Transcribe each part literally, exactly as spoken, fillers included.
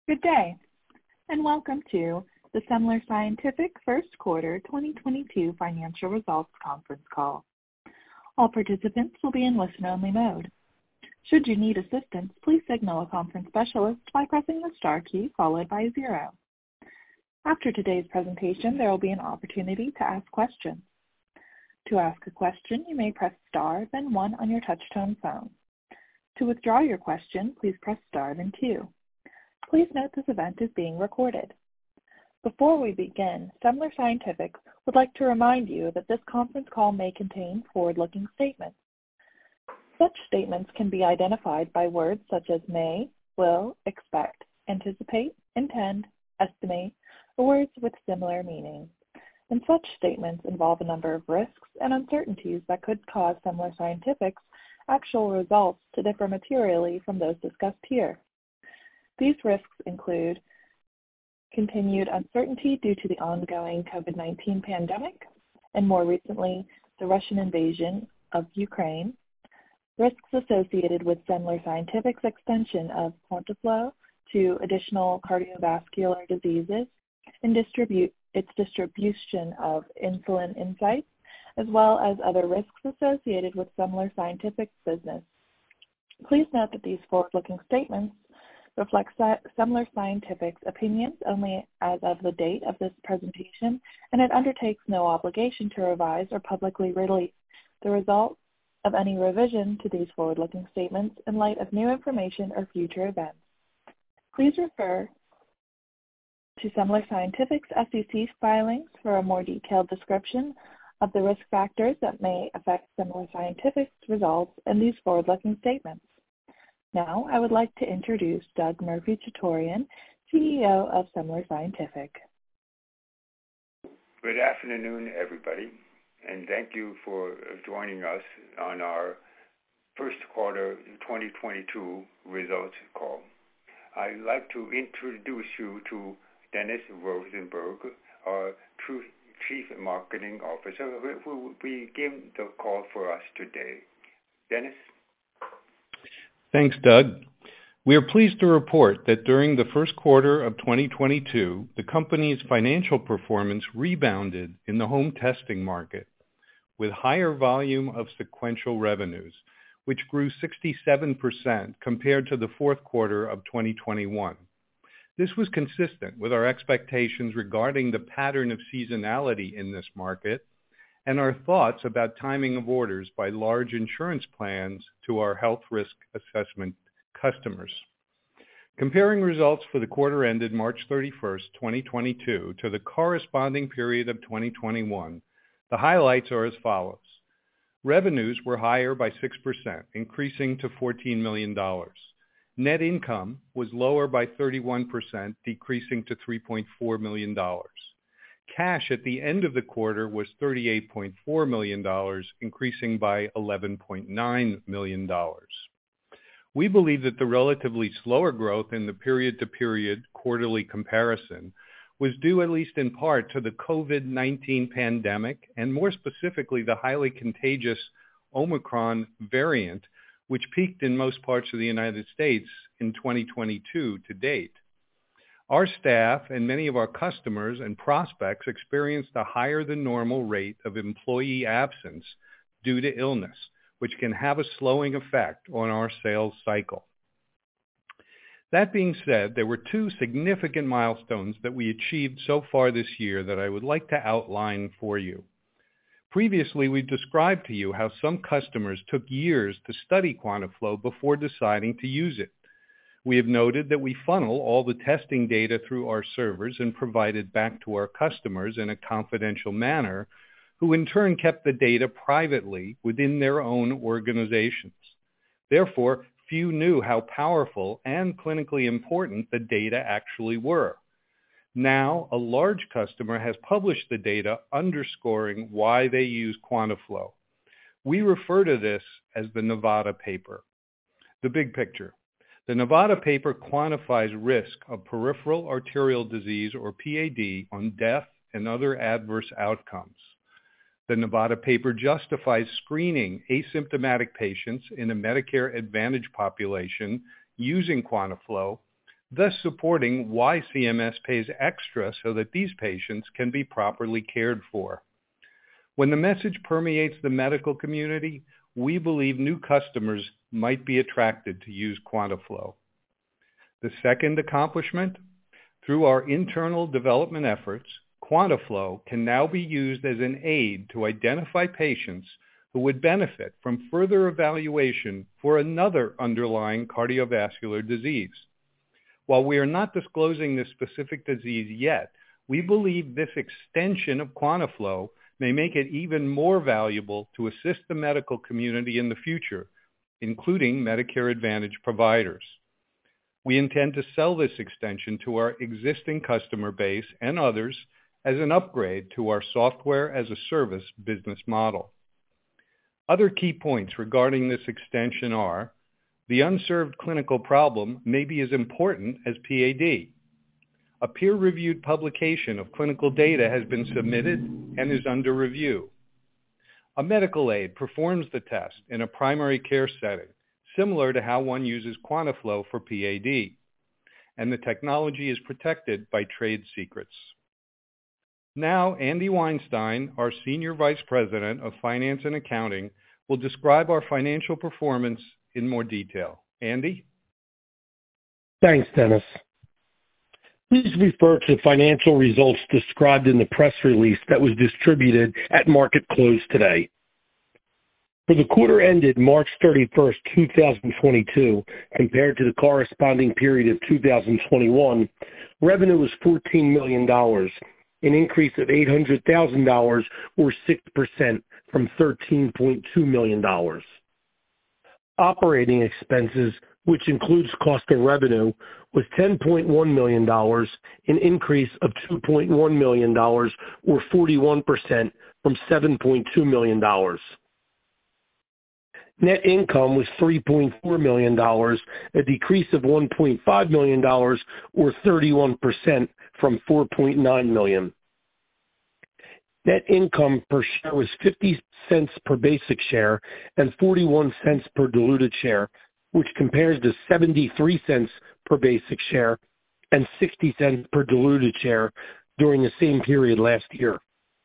Good day, and welcome to the Semler Scientific First Quarter twenty twenty-two Financial Results Conference Call. All participants will be in listen-only mode. Should you need assistance, please signal a conference specialist by pressing the star key followed by zero. After today's presentation, there will be an opportunity to ask questions. To ask a question, you may press star, then one on your touch-tone phone. To withdraw your question, please press star, then two. Please note this event is being recorded. Before we begin, Semler Scientific would like to remind you that this conference call may contain forward-looking statements. Such statements can be identified by words such as may, will, expect, anticipate, intend, estimate, or words with similar meaning. And such statements involve a number of risks and uncertainties that could cause Semler Scientific's actual results to differ materially from those discussed here. These risks include continued uncertainty due to the ongoing covid nineteen pandemic, and more recently, the Russian invasion of Ukraine, risks associated with Semler Scientific's extension of QuantaFlo to additional cardiovascular diseases, and distribute its distribution of Insulin Insights, as well as other risks associated with Semler Scientific's business. Please note that these forward-looking statements reflect Semler Scientific's opinions only as of the date of this presentation, and it undertakes no obligation to revise or publicly release the results of any revision to these forward-looking statements in light of new information or future events. Please refer to Semler Scientific's S E C filings for a more detailed description of the risk factors that may affect Semler Scientific's results and these forward-looking statements. Now, I would like to introduce Doug Murphy-Chutorian, C E O of Semler Scientific. Good afternoon, everybody, and thank you for joining us on our first quarter twenty twenty-two results call. I'd like to introduce you to Dennis Rosenberg, our Chief Marketing Officer, who will begin the call for us today. Dennis? Thanks, Doug. We are pleased to report that during the first quarter of twenty twenty-two, the company's financial performance rebounded in the home testing market with higher volume of sequential revenues, which grew sixty-seven percent compared to the fourth quarter of twenty twenty-one. This was consistent with our expectations regarding the pattern of seasonality in this market and our thoughts about timing of orders by large insurance plans to our health risk assessment customers. Comparing results for the quarter ended March thirty-first, twenty twenty-two to the corresponding period of twenty twenty-one, the highlights are as follows. Revenues were higher by six percent, increasing to fourteen million dollars. Net income was lower by thirty-one percent, decreasing to three point four million dollars. Cash at the end of the quarter was thirty-eight point four million dollars, increasing by eleven point nine million dollars. We believe that the relatively slower growth in the period-to-period quarterly comparison was due at least in part to the covid nineteen pandemic, and more specifically the highly contagious Omicron variant, which peaked in most parts of the United States in twenty twenty-two to date. Our staff and many of our customers and prospects experienced a higher than normal rate of employee absence due to illness, which can have a slowing effect on our sales cycle. That being said, there were two significant milestones that we achieved so far this year that I would like to outline for you. Previously, we described to you how some customers took years to study QuantaFlo before deciding to use it. We have noted that we funnel all the testing data through our servers and provide it back to our customers in a confidential manner, who in turn kept the data privately within their own organizations. Therefore, few knew how powerful and clinically important the data actually were. Now, a large customer has published the data underscoring why they use QuantaFlo. We refer to this as the Nevada paper. The big picture. The Nevada paper quantifies risk of peripheral arterial disease, or P A D, on death and other adverse outcomes. The Nevada paper justifies screening asymptomatic patients in a Medicare Advantage population using QuantaFlo thus supporting why C M S pays extra so that these patients can be properly cared for. When the message permeates the medical community, we believe new customers might be attracted to use QuantaFlo. The second accomplishment, through our internal development efforts, QuantaFlo can now be used as an aid to identify patients who would benefit from further evaluation for another underlying cardiovascular disease. While we are not disclosing this specific disease yet, we believe this extension of QuantaFlo may make it even more valuable to assist the medical community in the future, including Medicare Advantage providers. We intend to sell this extension to our existing customer base and others as an upgrade to our software as a service business model. Other key points regarding this extension are the unserved clinical problem may be as important as P A D. A peer-reviewed publication of clinical data has been submitted and is under review. A medical aid performs the test in a primary care setting, similar to how one uses QuantaFlo for P A D, and the technology is protected by trade secrets. Now, Andy Weinstein, our Senior Vice President of Finance and Accounting, will describe our financial performance in more detail. Andy? Thanks, Dennis. Please refer to financial results described in the press release that was distributed at market close today. For the quarter ended March thirty-first, two thousand twenty-two, compared to the corresponding period of two thousand twenty-one, revenue was fourteen million dollars, an increase of eight hundred thousand dollars or six percent from thirteen point two million dollars. Operating expenses, which includes cost of revenue, was ten point one million dollars, an increase of two point one million dollars or forty-one percent from seven point two million dollars. Net income was three point four million dollars, a decrease of one point five million dollars or thirty-one percent from four point nine million dollars. Net income per share was fifty cents per basic share and forty-one cents per diluted share, which compares to seventy-three cents per basic share and sixty cents per diluted share during the same period last year.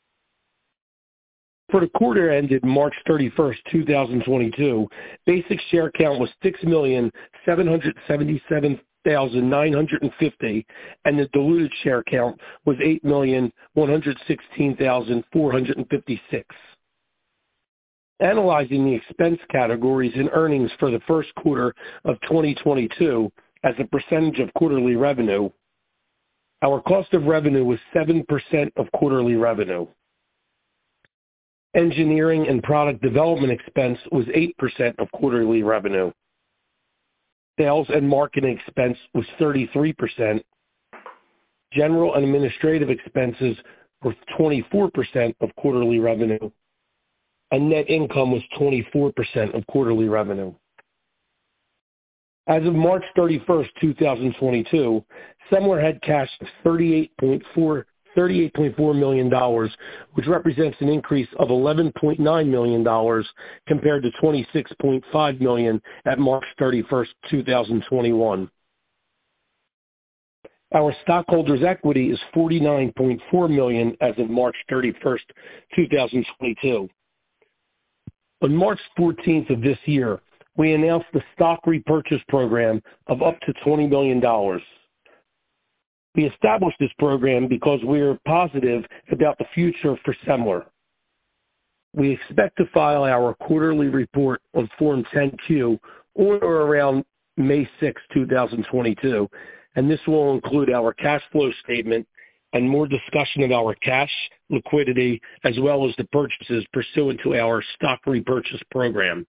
For the quarter ended March thirty-first, two thousand twenty-two, basic share count was six million, seven hundred seventy-seven thousand, nine hundred fifty, and the diluted share count was eight million, one hundred sixteen thousand, four hundred fifty-six. Analyzing the expense categories and earnings for the first quarter of twenty twenty-two as a percentage of quarterly revenue, our cost of revenue was seven percent of quarterly revenue. Engineering and product development expense was eight percent of quarterly revenue. Sales and marketing expense was thirty-three percent. General and administrative expenses were twenty-four percent of quarterly revenue. And net income was twenty-four percent of quarterly revenue. As of March thirty-first, two thousand twenty-two, Semler had cash of thirty-eight point four million dollars, which represents an increase of eleven point nine million dollars compared to twenty-six point five million dollars at March thirty-first, two thousand twenty-one. Our stockholders' equity is forty-nine point four million dollars as of March thirty-first, two thousand twenty-two. On March fourteenth of this year, we announced the stock repurchase program of up to twenty million dollars. We established this program because we are positive about the future for Semler. We expect to file our quarterly report on Form ten Q on or around May sixth, two thousand twenty-two, and this will include our cash flow statement and more discussion of our cash, liquidity, as well as the purchases pursuant to our stock repurchase program.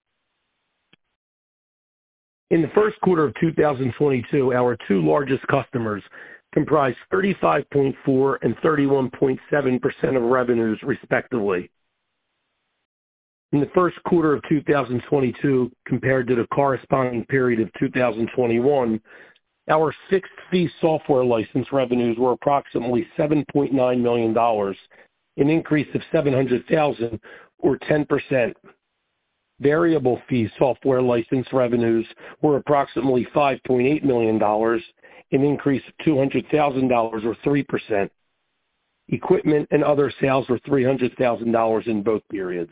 In the first quarter of two thousand twenty-two, our two largest customers comprised thirty-five point four and thirty-one point seven percent of revenues, respectively. In the first quarter of two thousand twenty-two, compared to the corresponding period of two thousand twenty-one, our fixed-fee software license revenues were approximately seven point nine million dollars, an increase of seven hundred thousand dollars or ten percent. Variable fee software license revenues were approximately five point eight million dollars, an increase of two hundred thousand dollars or three percent. Equipment and other sales were three hundred thousand dollars in both periods.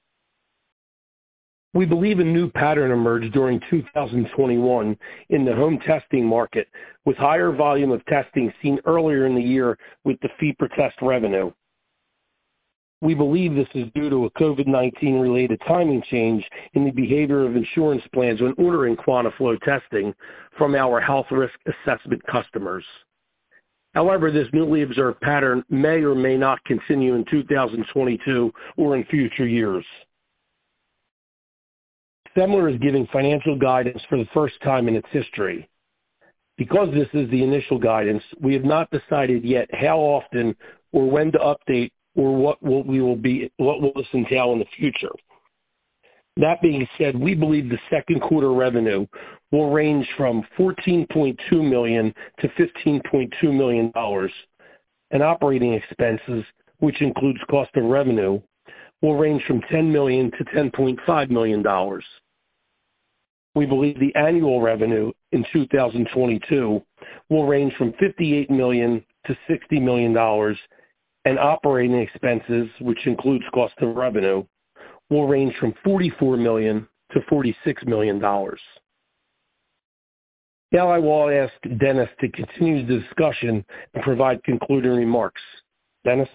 We believe a new pattern emerged during two thousand twenty-one in the home testing market, with higher volume of testing seen earlier in the year with the fee per test revenue. We believe this is due to a COVID nineteen related timing change in the behavior of insurance plans when ordering QuantaFlo testing from our health risk assessment customers. However, this newly observed pattern may or may not continue in two thousand twenty-two or in future years. Semler is giving financial guidance for the first time in its history. Because this is the initial guidance, we have not decided yet how often or when to update or what will we will be what will this entail in the future. That being said, we believe the second quarter revenue will range from fourteen point two million dollars to fifteen point two million dollars, and operating expenses, which includes cost of revenue, will range from ten million dollars to ten point five million dollars. We believe the annual revenue in two thousand twenty-two will range from fifty-eight million dollars to sixty million dollars, and operating expenses, which includes cost of revenue, will range from forty-four million dollars to forty-six million dollars. Now I will ask Dennis to continue the discussion and provide concluding remarks. Dennis?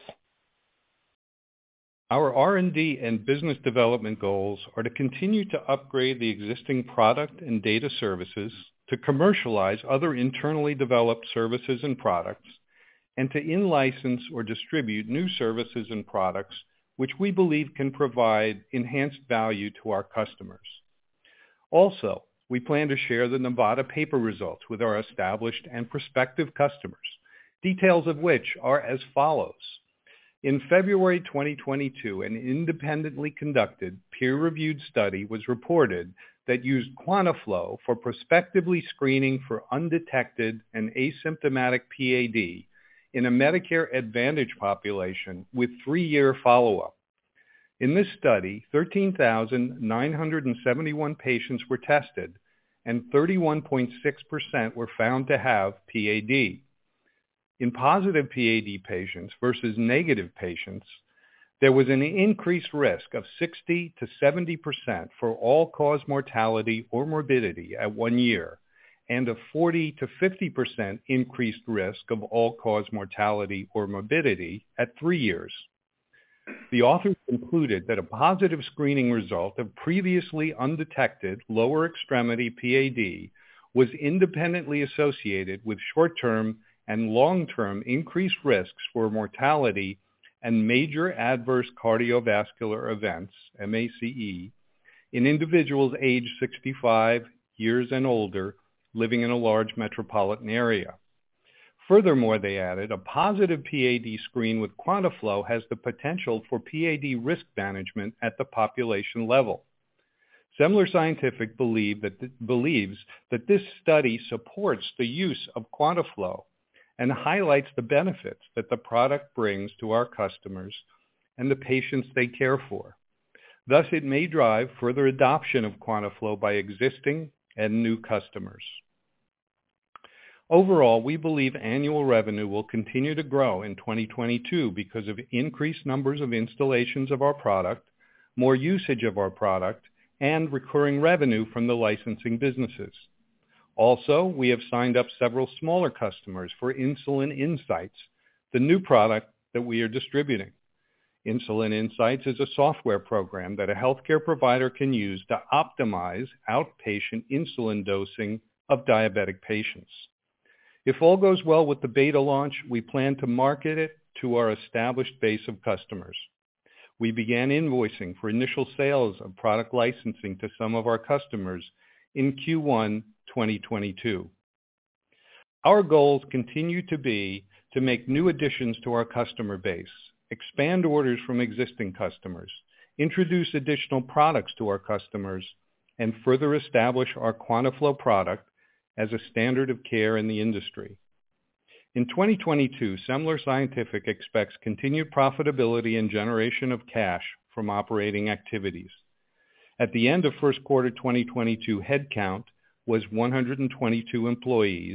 Our R and D and business development goals are to continue to upgrade the existing product and data services, to commercialize other internally developed services and products, and to in-license or distribute new services and products which we believe can provide enhanced value to our customers. Also, we plan to share the Nevada paper results with our established and prospective customers, details of which are as follows. In February twenty twenty-two, an independently conducted, peer-reviewed study was reported that used QuantaFlo for prospectively screening for undetected and asymptomatic P A D in a Medicare Advantage population with three-year follow-up. In this study, thirteen thousand nine hundred seventy-one patients were tested, and thirty-one point six percent were found to have P A D. In positive P A D patients versus negative patients, there was an increased risk of sixty to seventy percent for all-cause mortality or morbidity at one year, and a forty to fifty percent increased risk of all-cause mortality or morbidity at three years. The authors concluded that a positive screening result of previously undetected lower extremity P A D was independently associated with short-term and long-term increased risks for mortality and major adverse cardiovascular events, M A C E, in individuals aged sixty-five years and older living in a large metropolitan area. Furthermore, they added, a positive P A D screen with QuantaFlo has the potential for P A D risk management at the population level. Semler Scientific believe that th- believes that this study supports the use of QuantaFlo and highlights the benefits that the product brings to our customers and the patients they care for. Thus, it may drive further adoption of QuantaFlo by existing and new customers. Overall, we believe annual revenue will continue to grow in twenty twenty-two because of increased numbers of installations of our product, more usage of our product, and recurring revenue from the licensing businesses. Also, we have signed up several smaller customers for Insulin Insights, the new product that we are distributing. Insulin Insights is a software program that a healthcare provider can use to optimize outpatient insulin dosing of diabetic patients. If all goes well with the beta launch, we plan to market it to our established base of customers. We began invoicing for initial sales of product licensing to some of our customers in Q one twenty twenty-two. Our goals continue to be to make new additions to our customer base, expand orders from existing customers, introduce additional products to our customers, and further establish our QuantaFlo product as a standard of care in the industry. In twenty twenty-two, Semler Scientific expects continued profitability and generation of cash from operating activities. At the end of first quarter twenty twenty-two, headcount was one hundred twenty-two employees,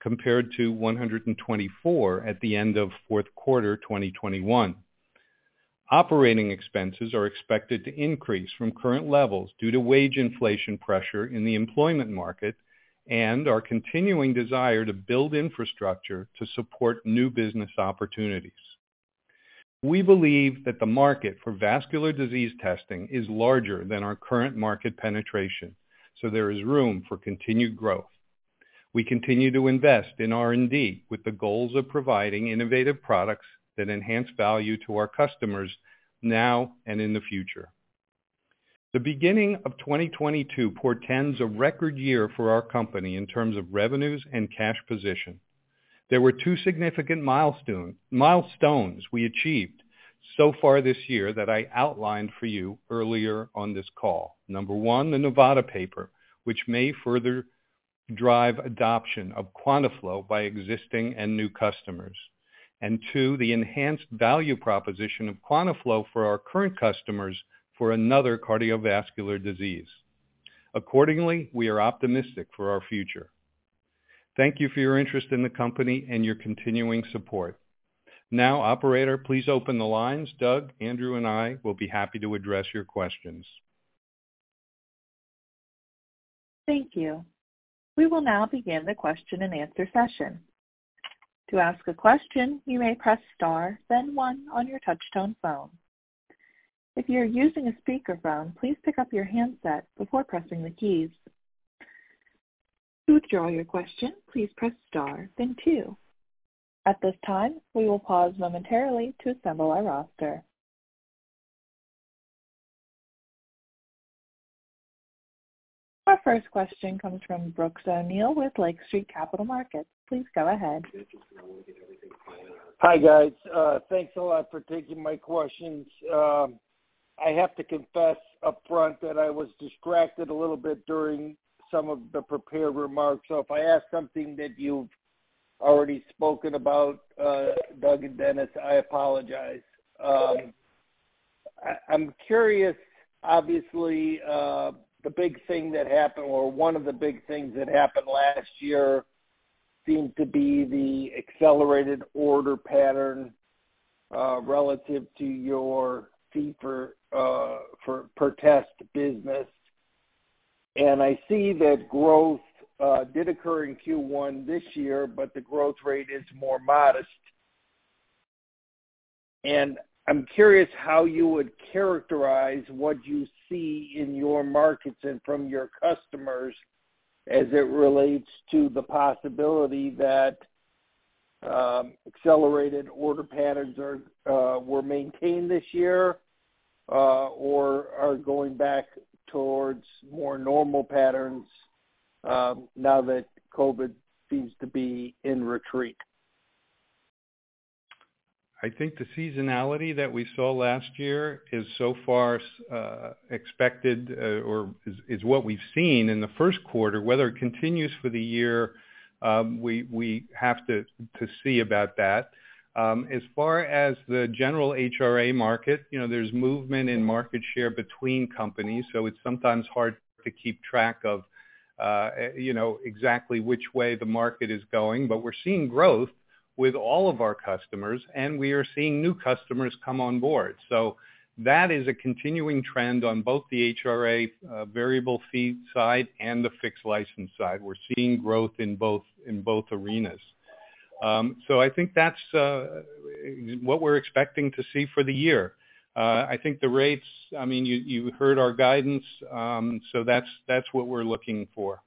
compared to one hundred twenty-four at the end of fourth quarter twenty twenty-one. Operating expenses are expected to increase from current levels due to wage inflation pressure in the employment market and our continuing desire to build infrastructure to support new business opportunities. We believe that the market for vascular disease testing is larger than our current market penetration, so there is room for continued growth. We continue to invest in R and D with the goals of providing innovative products that enhance value to our customers now and in the future. The beginning of twenty twenty-two portends a record year for our company in terms of revenues and cash position. There were two significant milestone, milestones we achieved so far this year that I outlined for you earlier on this call. Number one, the Nevada paper, which may further drive adoption of QuantaFlo by existing and new customers. And two, the enhanced value proposition of QuantaFlo for our current customers for another cardiovascular disease. Accordingly, we are optimistic for our future. Thank you for your interest in the company and your continuing support. Now, operator, please open the lines. Doug, Andrew, and I will be happy to address your questions. Thank you. We will now begin the question and answer session. To ask a question, you may press star, then one on your touch-tone phone. If you are using a speakerphone, please pick up your handset before pressing the keys. To withdraw your question, please press star, then two. At this time, we will pause momentarily to assemble our roster. Our first question comes from Brooks O'Neil with Lake Street Capital Markets. Please go ahead. Hi, guys. Uh, thanks a lot for taking my questions. Um, I have to confess up front that I was distracted a little bit during some of the prepared remarks. So if I ask something that you've already spoken about, uh, Doug and Dennis, I apologize. Um, I, I'm curious, obviously, uh, the big thing that happened, or one of the big things that happened last year, seemed to be the accelerated order pattern uh, relative to your fee for uh, for per test business. And I see that growth uh, did occur in Q one this year, but the growth rate is more modest. And I'm curious how you would characterize what you see in your markets and from your customers as it relates to the possibility that um, accelerated order patterns are uh, were maintained this year uh, or are going back towards more normal patterns um, now that COVID seems to be in retreat. I think the seasonality that we saw last year is so far uh, expected uh, or is, is what we've seen in the first quarter. Whether it continues for the year, um, we we have to, to see about that. Um, as far as the general H R A market, you know, there's movement in market share between companies, so it's sometimes hard to keep track of, uh, you know, exactly which way the market is going. But we're seeing growth with all of our customers, and we are seeing new customers come on board. So that is a continuing trend on both the H R A uh, variable fee side and the fixed license side. We're seeing growth in both in both arenas. Um, so I think that's uh, what we're expecting to see for the year. Uh, I think the rates, I mean, you, you heard our guidance, um, so that's that's what we're looking for.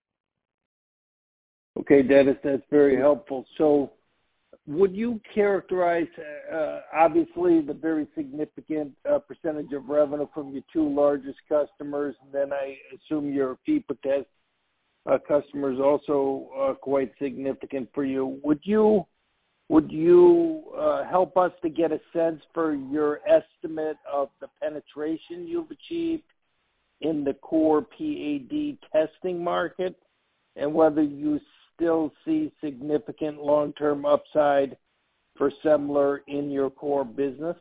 Okay, Dennis, that's very helpful. So would you characterize, uh, obviously, the very significant uh, percentage of revenue from your two largest customers, and then I assume your fee per test uh, customers also uh, quite significant for you. Would you would you uh, help us to get a sense for your estimate of the penetration you've achieved in the core P A D testing market, and whether you still see significant long-term upside for Semler in your core business?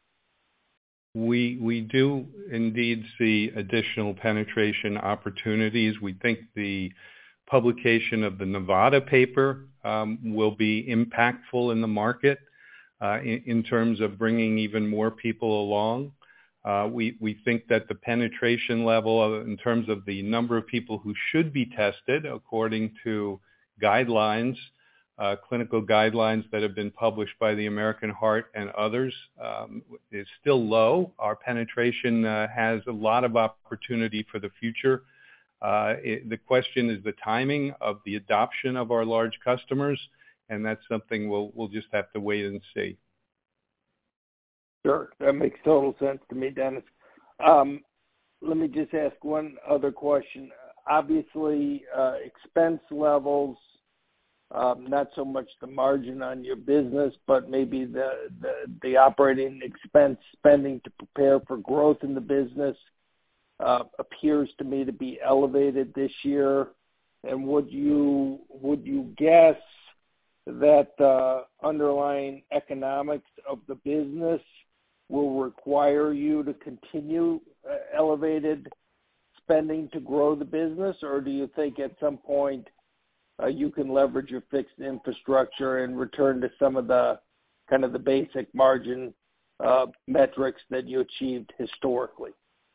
We we do indeed see additional penetration opportunities. We think the publication of the Nevada paper um, will be impactful in the market uh, in, in terms of bringing even more people along. Uh, we, we think that the penetration level of, in terms of the number of people who should be tested according to guidelines, uh, clinical guidelines that have been published by the American Heart and others, um, is still low. Our penetration uh, has a lot of opportunity for the future. Uh, it, the question is the timing of the adoption of our large customers, and that's something we'll, we'll just have to wait and see. Sure, that makes total sense to me, Dennis. Um, let me just ask one other question. Obviously, uh, expense levels, um, not so much the margin on your business, but maybe the, the, the operating expense spending to prepare for growth in the business uh, appears to me to be elevated this year. And would you would you guess that the underlying economics of the business will require you to continue uh, elevated spending to grow the business, or do you think at some point uh, you can leverage your fixed infrastructure and return to some of the kind of the basic margin uh, metrics that you achieved historically?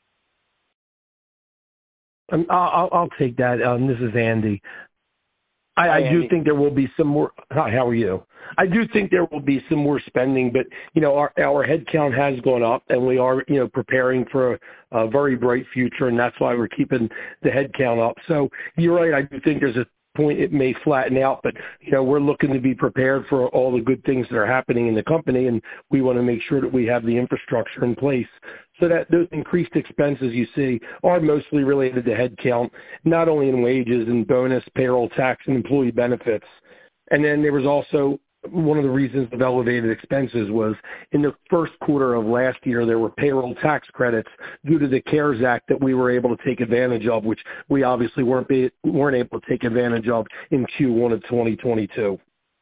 Um, I'll, I'll take that. Um, this is Andy. I, Hi, I do Andy. think there will be some more. Hi, how are you? I do think there will be some more spending, but you know, our our headcount has gone up, and we are you know preparing for a, a very bright future, and that's why we're keeping the headcount up. So you're right. I do think there's a point it may flatten out, but you know, we're looking to be prepared for all the good things that are happening in the company, and we want to make sure that we have the infrastructure in place. So that those increased expenses you see are mostly related to headcount, not only in wages and bonus, payroll tax, and employee benefits. And then there was also one of the reasons of elevated expenses was in the first quarter of last year, there were payroll tax credits due to the CARES Act that we were able to take advantage of, which we obviously weren't, be, weren't able to take advantage of in Q one of twenty twenty-two.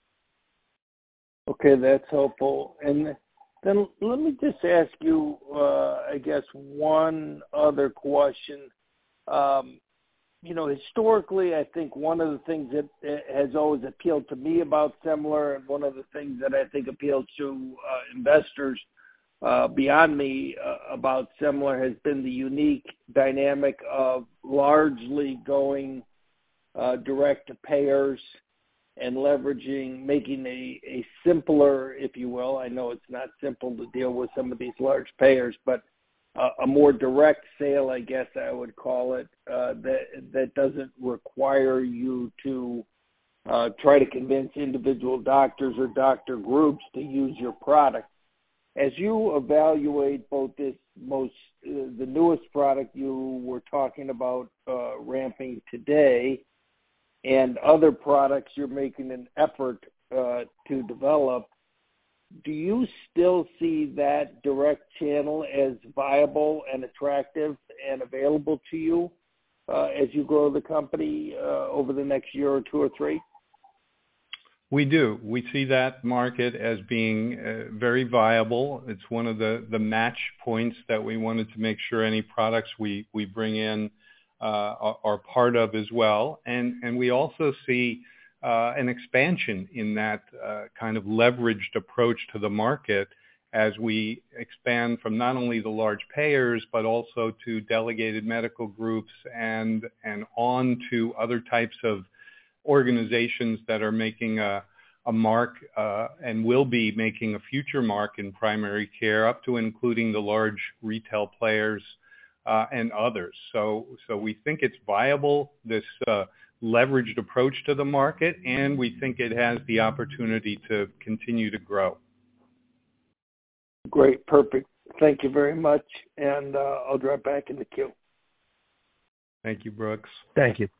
Okay, that's helpful. And then let me just ask you, uh, I guess, one other question. Um, you know, historically, I think one of the things that has always appealed to me about Semler, and one of the things that I think appealed to uh, investors uh, beyond me uh, about Semler has been the unique dynamic of largely going uh, direct to payers and leveraging, making a, a simpler, if you will, I know it's not simple to deal with some of these large payers, but uh, a more direct sale, I guess I would call it, uh, that that doesn't require you to uh, try to convince individual doctors or doctor groups to use your product. As you evaluate both this most, uh, the newest product you were talking about uh, ramping today, and other products you're making an effort uh, to develop, do you still see that direct channel as viable and attractive and available to you uh, as you grow the company uh, over the next year or two or three? We do. We see that market as being uh, very viable. It's one of the, the match points that we wanted to make sure any products we, we bring in uh, are, are part of as well. And, and we also see uh, an expansion in that uh, kind of leveraged approach to the market as we expand from not only the large payers, but also to delegated medical groups and, and on to other types of organizations that are making a, a mark uh, and will be making a future mark in primary care, up to including the large retail players uh, and others. So, so we think it's viable, this uh, leveraged approach to the market, and we think it has the opportunity to continue to grow. Great, perfect. Thank you very much, and uh, I'll drop back in the queue. Thank you, Brooks. Thank you.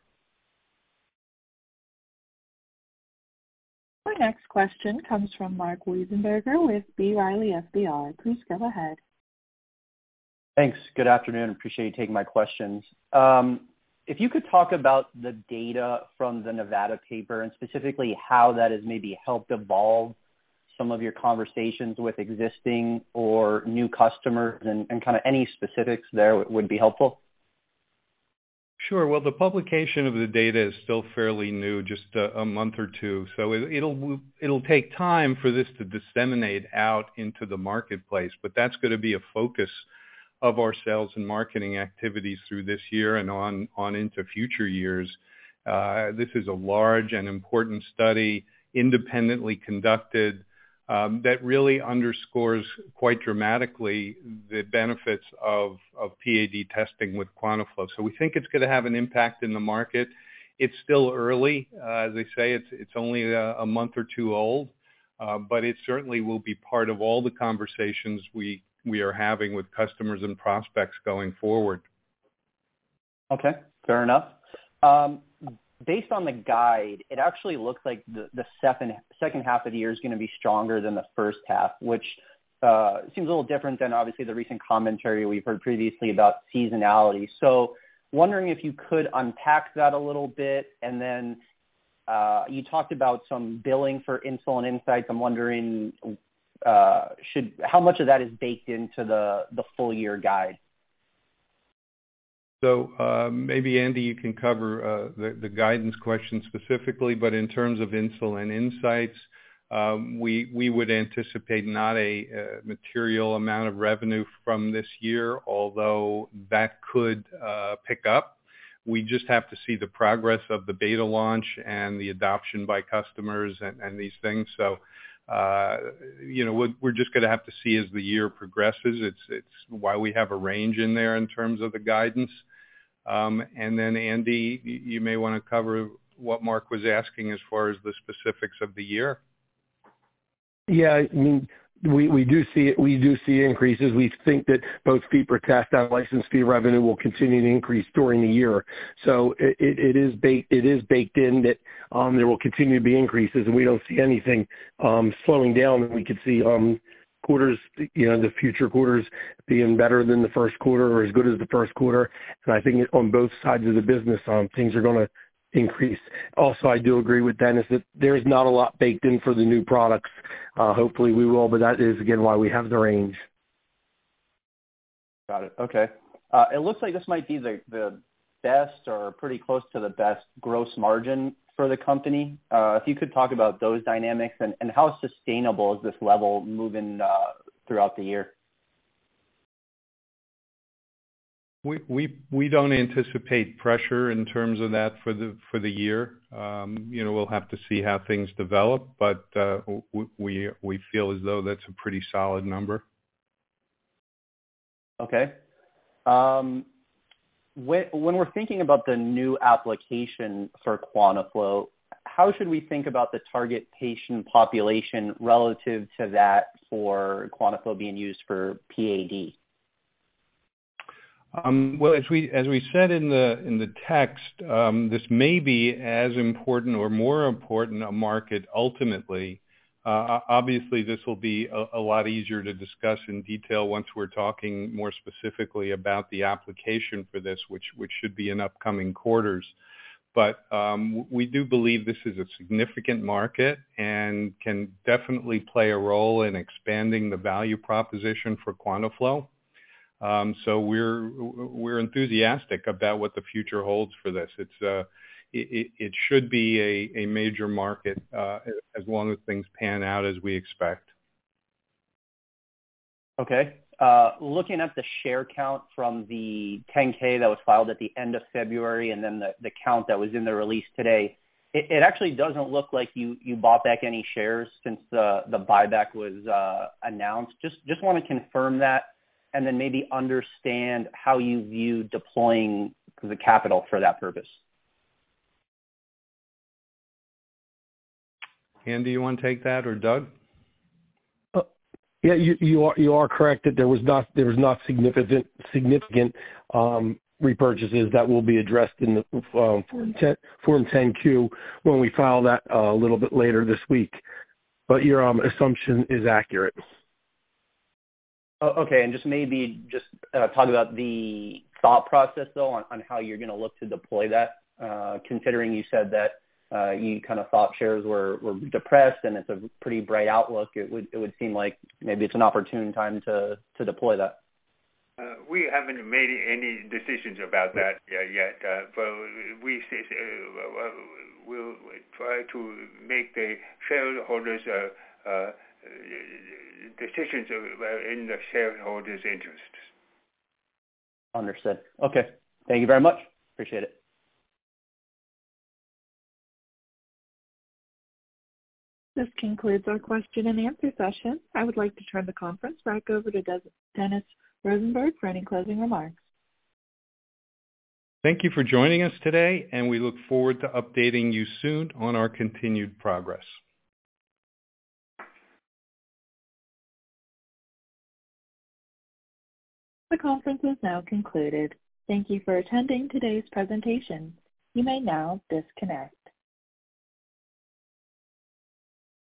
Our next question comes from Mark Wiesenberger with B. Riley F B R. Please go ahead. Thanks. Good afternoon. Appreciate you taking my questions. Um, if you could talk about the data from the Nevada paper and specifically how that has maybe helped evolve some of your conversations with existing or new customers, and, and kind of any specifics there would be helpful. Sure. Well, the publication of the data is still fairly new, just a, a month or two. So it, it'll it'll take time for this to disseminate out into the marketplace, but that's going to be a focus of our sales and marketing activities through this year and on, on into future years. Uh, this is a large and important study, independently conducted, um, that really underscores quite dramatically the benefits of, of P A D testing with QuantaFlo. So we think it's going to have an impact in the market. It's still early. Uh, as I say, it's, it's only a, a month or two old, uh, but it certainly will be part of all the conversations we, we are having with customers and prospects going forward. Okay, fair enough. Um, based on the guide, it actually looks like the, the second, second half of the year is going to be stronger than the first half, which uh, seems a little different than obviously the recent commentary we've heard previously about seasonality. So wondering if you could unpack that a little bit. And then uh, you talked about some billing for Insulin Insights. I'm wondering uh, should how much of that is baked into the, the full year guide? So uh, maybe, Andy, you can cover uh, the, the guidance question specifically, but in terms of Insulin Insights, um, we, we would anticipate not a, a material amount of revenue from this year, although that could uh, pick up. We just have to see the progress of the beta launch and the adoption by customers and, and these things. So, uh, you know, we're, we're just going to have to see as the year progresses. It's, it's why we have a range in there in terms of the guidance. Um, and then, Andy, you may want to cover what Mark was asking as far as the specifics of the year. Yeah, I mean, we, we do see it. We do see increases. We think that both fee per test and license fee revenue will continue to increase during the year. So it, it, it is baked. It is baked in that um, there will continue to be increases, and we don't see anything um, slowing down. And we could see um, quarters, you know, the future quarters being better than the first quarter or as good as the first quarter. And I think on both sides of the business, um, things are going to increase. Also, I do agree with Dennis that there's not a lot baked in for the new products. Uh, hopefully we will, but that is, again, why we have the range. Got it. Okay. Uh, it looks like this might be the, the best or pretty close to the best gross margin for the company. Uh, if you could talk about those dynamics and, and how sustainable is this level moving uh, throughout the year? We, we we don't anticipate pressure in terms of that for the for the year. Um, you know, we'll have to see how things develop, but uh, we we feel as though that's a pretty solid number. Okay. Um, when when we're thinking about the new application for QuantaFlo, how should we think about the target patient population relative to that for QuantaFlo being used for P A D? Um, well, as we as we said in the in the text, um, this may be as important or more important a market ultimately. Uh, obviously, this will be a, a lot easier to discuss in detail once we're talking more specifically about the application for this, which which should be in upcoming quarters. But um, we do believe this is a significant market and can definitely play a role in expanding the value proposition for QuantaFlo. Um, so we're we're enthusiastic about what the future holds for this. It's uh, it, it should be a, a major market uh, as long as things pan out as we expect. Okay. Uh, looking at the share count from the ten K that was filed at the end of February and then the, the count that was in the release today, it, it actually doesn't look like you, you bought back any shares since the, the buyback was uh, announced. Just just want to confirm that, and then maybe understand how you view deploying the capital for that purpose. Andy, you want to take that, or Doug? Uh, yeah, you, you are you are correct that there was not there was not significant significant um, repurchases that will be addressed in the um, Form ten, Form ten Q when we file that uh, a little bit later this week. But your um, assumption is accurate. Oh, okay, and just maybe just uh, talk about the thought process, though, on, on how you're going to look to deploy that, uh, considering you said that uh, you kind of thought shares were, were depressed and it's a pretty bright outlook. It would it would seem like maybe it's an opportune time to, to deploy that. Uh, we haven't made any decisions about that uh, yet, uh, but we uh, will try to make the shareholders uh, uh, decisions in the shareholders' interests. Understood. Okay. Thank you very much. Appreciate it. This concludes our question and answer session. I would like to turn the conference back over to Dennis Rosenberg for any closing remarks. Thank you for joining us today, and we look forward to updating you soon on our continued progress. The conference is now concluded. Thank you for attending today's presentation. You may now disconnect.